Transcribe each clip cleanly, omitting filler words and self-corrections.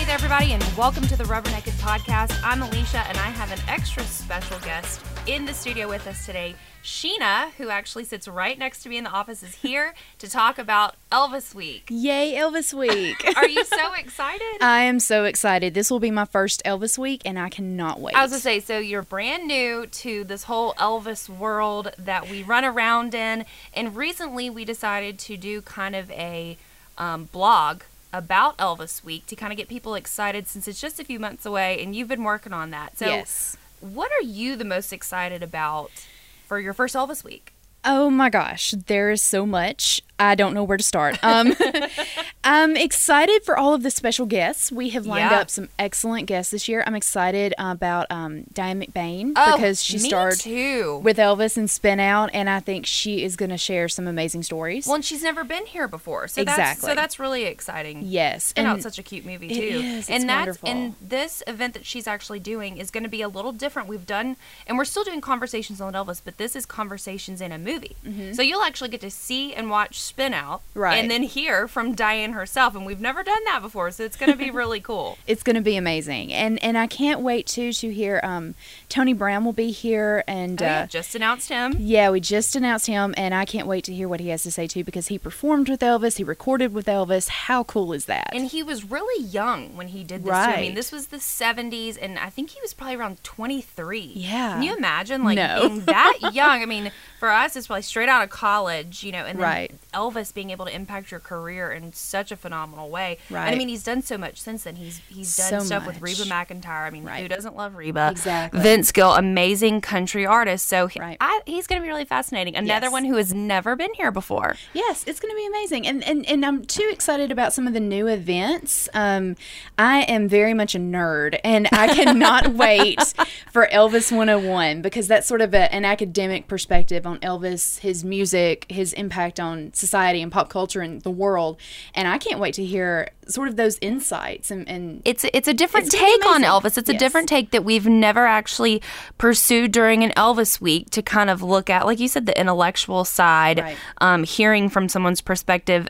there, everybody, and welcome to the Rubbernecking Podcast. I'm Alicia, and I have an extra special guest in the studio with us today. Sheena, who actually sits right next to me in the office, is here to talk about Elvis Week. Yay, Elvis Week. Are you so excited? I am so excited. This will be my first Elvis Week, and I cannot wait. I was going to say, so you're brand new to this whole Elvis world that we run around in, and recently we decided to do kind of a blog about Elvis Week to kind of get people excited since it's just a few months away, and you've been working on that. So yes. What are you the most excited about for your first Elvis Week? Oh my gosh, there is so much. I don't know where to start. I'm excited for all of the special guests. We have lined up some excellent guests this year. I'm excited about Diane McBain because she starred with Elvis and Spin Out, and I think she is going to share some amazing stories. Well, and she's never been here before, so that's really exciting. Yes, Spin Out's such a cute movie too. It is. And it's wonderful. And this event that she's actually doing is going to be a little different. We've done, and we're still doing conversations on Elvis, but this is conversations in a movie. Mm-hmm. So you'll actually get to see and watch Spin Out, right, and then hear from Diane herself, and we've never done that before, so it's going to be really cool. It's going to be amazing, and I can't wait to hear Tony Brown will be here, and just announced him. Yeah, we just announced him, and I can't wait to hear what he has to say too, because he performed with Elvis, he recorded with Elvis. How cool is that? And he was really young when he did this too. I mean, this was the 70s, and I think he was probably around 23. Yeah. Can you imagine being that young? I mean, for us, it's probably straight out of college, and then Elvis being able to impact your career in such a phenomenal way. Right. And I mean, he's done so much since then. He's done stuff with Reba McEntire. I mean, who doesn't love Reba? Exactly. Vince Gill, amazing country artist. So he's going to be really fascinating. Another one who has never been here before. Yes, it's going to be amazing. And I'm too excited about some of the new events. I am very much a nerd, and I cannot wait for Elvis 101, because that's sort of an academic perspective on Elvis, his music, his impact on society and pop culture and the world. And I can't wait to hear sort of those insights. And it's a different take on Elvis. It's a different take that we've never actually pursued during an Elvis Week, to kind of look at, like you said, the intellectual side, hearing from someone's perspective.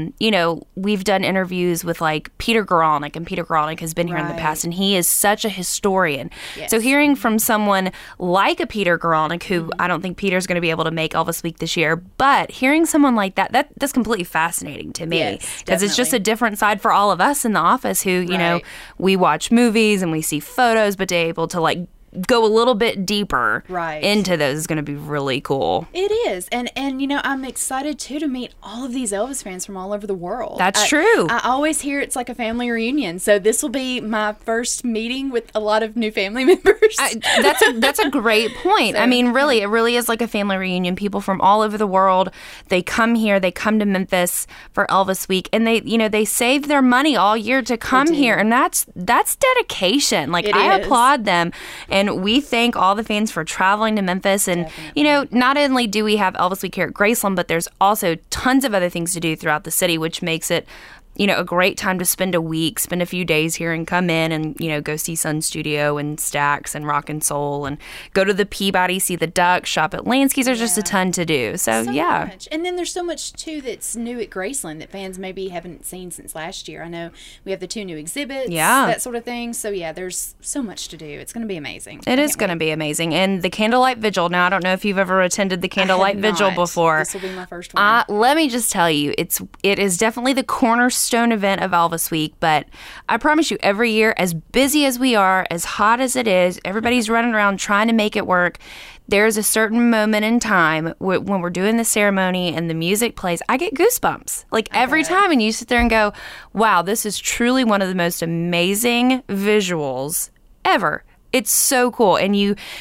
We've done interviews with like Peter Guralnick, and Peter Guralnick has been here in the past, and he is such a historian. Yes. So hearing from someone like a Peter Guralnick, who I don't think Peter's going to be able to make Elvis Week this year, but hearing someone like that's completely fascinating to me, because it's just a different side for all of us in the office who, we watch movies and we see photos, but to be able to like go a little bit deeper into those is going to be really cool. It is. And I'm excited too to meet all of these Elvis fans from all over the world. That's true. I always hear it's like a family reunion. So this will be my first meeting with a lot of new family members. That's a great point. So, I mean, really, it really is like a family reunion. People from all over the world, they come here, they come to Memphis for Elvis Week, and they save their money all year to come here, and that's dedication. Like, I applaud them. And we thank all the fans for traveling to Memphis. And, not only do we have Elvis Week here at Graceland, but there's also tons of other things to do throughout the city, which makes it, a great time to spend a few days here and come in and, go see Sun Studio and Stax and Rock and Soul and go to the Peabody, see the Ducks, shop at Lansky's. There's just a ton to do. So much. And then there's so much, too, that's new at Graceland that fans maybe haven't seen since last year. I know we have the 2 new exhibits, that sort of thing. So, there's so much to do. It's going to be amazing. It is going to be amazing. And the Candlelight Vigil. Now, I don't know if you've ever attended the Candlelight Vigil before. This will be my first one. Let me just tell you, it is definitely the cornerstone event of Elvis Week, but I promise you, every year, as busy as we are, as hot as it is, everybody's running around trying to make it work. There's a certain moment in time when we're doing the ceremony and the music plays, I get goosebumps. Like every time, and you sit there and go, wow, this is truly one of the most amazing visuals ever. It's so cool. And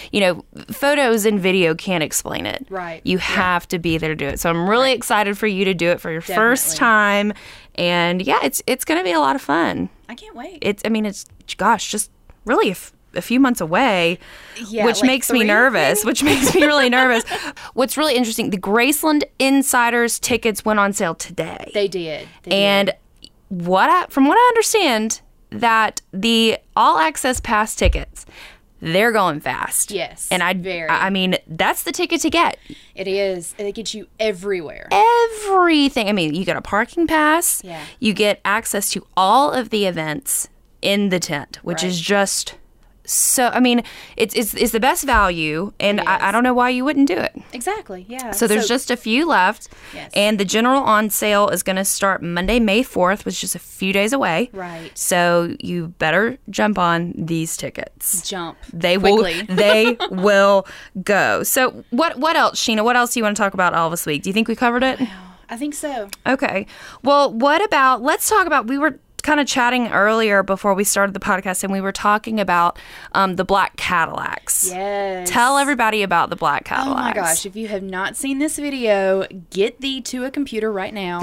photos and video can't explain it. Right. You have to be there to do it. So I'm really excited for you to do it for your first time. And it's going to be a lot of fun. I can't wait. It's just really a few months away, which makes me nervous, which makes me really nervous. What's really interesting, the Graceland Insiders tickets went on sale today. They did. And from what I understand, that the all access pass tickets, they're going fast. Yes. And I mean, that's the ticket to get. It is. It gets you everywhere. Everything. I mean, you get a parking pass. Yeah. You get access to all of the events. in the tent, which is just so, I mean, it's the best value, and I don't know why you wouldn't do it. Exactly, yeah. So there's just a few left, and the general on sale is going to start Monday, May 4th, which is just a few days away. Right. So you better jump on these tickets. Jump. They quickly. They will go. So what else, Sheena? What else do you want to talk about Elvis Week? Do you think we covered it? I think so. Okay. Well, let's talk about, we were kind of chatting earlier before we started the podcast, and we were talking about the black Cadillacs. Yes. Tell everybody about the black Cadillacs. Oh my gosh, if you have not seen this video, get thee to a computer right now.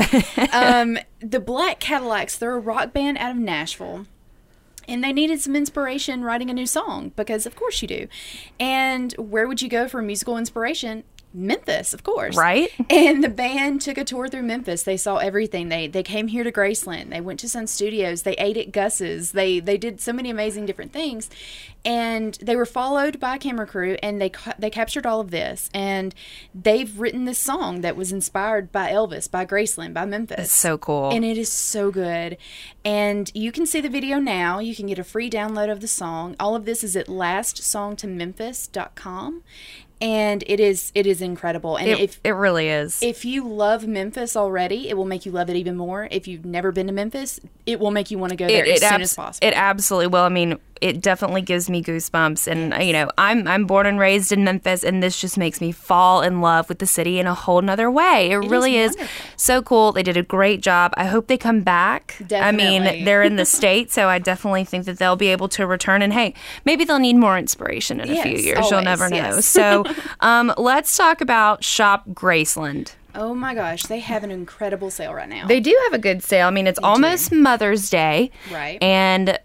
The Black Cadillacs, they're a rock band out of Nashville. And they needed some inspiration writing a new song, because of course you do. And where would you go for musical inspiration? Memphis, of course. Right. And the band took a tour through Memphis. They saw everything. They came here to Graceland. They went to Sun Studios. They ate at Gus's. They did so many amazing different things. And they were followed by a camera crew, and they captured all of this. And they've written this song that was inspired by Elvis, by Graceland, by Memphis. It's so cool. And it is so good. And you can see the video now. You can get a free download of the song. All of this is at lastsongtomemphis.com. And it is incredible. And it really is. If you love Memphis already, it will make you love it even more. If you've never been to Memphis, it will make you want to go there as soon as possible. It absolutely will. I mean, it definitely gives me goosebumps. And, you know, I'm born and raised in Memphis, and this just makes me fall in love with the city in a whole nother way. It really is so cool. They did a great job. I hope they come back. Definitely. I mean, they're in the States, so I definitely think that they'll be able to return. And, hey, maybe they'll need more inspiration in a few years. Always, you'll never know. So let's talk about Shop Graceland. Oh my gosh, they have an incredible sale right now. They do have a good sale. I mean, it's almost Mother's Day. Right. And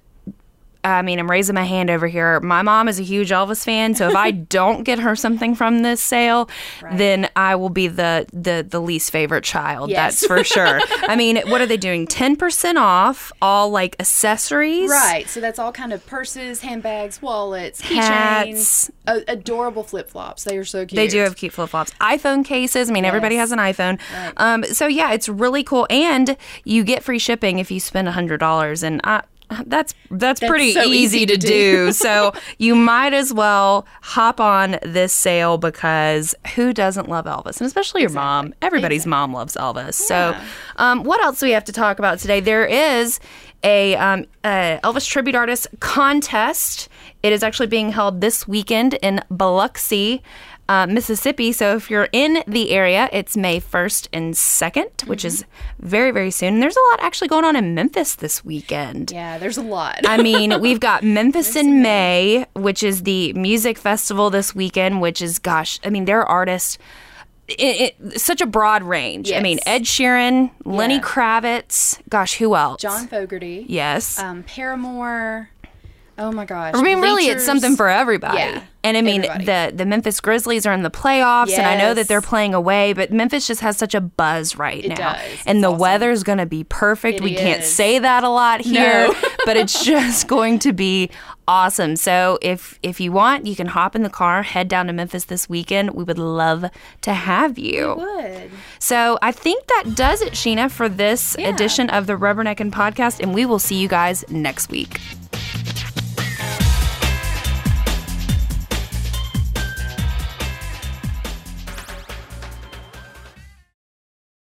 I mean, I'm raising my hand over here. My mom is a huge Elvis fan, so if I don't get her something from this sale, then I will be the least favorite child. Yes. That's for sure. I mean, what are they doing? 10% off all like accessories. Right. So that's all kind of purses, handbags, wallets, Hats. keychains, adorable flip-flops. They are so cute. They do have cute flip-flops. iPhone cases. I mean, everybody has an iPhone. Right. So yeah, it's really cool, and you get free shipping if you spend $100, and that's pretty so easy to do. So you might as well hop on this sale, because who doesn't love Elvis? And especially your mom. Everybody's mom loves Elvis. Yeah. So what else do we have to talk about today? There is a Elvis tribute artist contest. It is actually being held this weekend in Biloxi, Mississippi. So if you're in the area, it's May 1st and 2nd, which is very, very soon. And there's a lot actually going on in Memphis this weekend. Yeah, there's a lot. I mean, we've got Memphis in May, which is the music festival this weekend, which is, gosh, I mean, there are artists, such a broad range. Yes. I mean, Ed Sheeran, Lenny Kravitz, gosh, who else? John Fogerty. Yes. Paramore. Oh my gosh. I mean, really, it's something for everybody. Yeah. And I mean, the Memphis Grizzlies are in the playoffs, and I know that they're playing away, but Memphis just has such a buzz right now. Does. And the weather's going to be perfect. We can't say that a lot here, but it's just going to be awesome. So if you want, you can hop in the car, head down to Memphis this weekend. We would love to have you. We would. So I think that does it, Sheena, for this edition of the Rubberneckin' Podcast, and we will see you guys next week.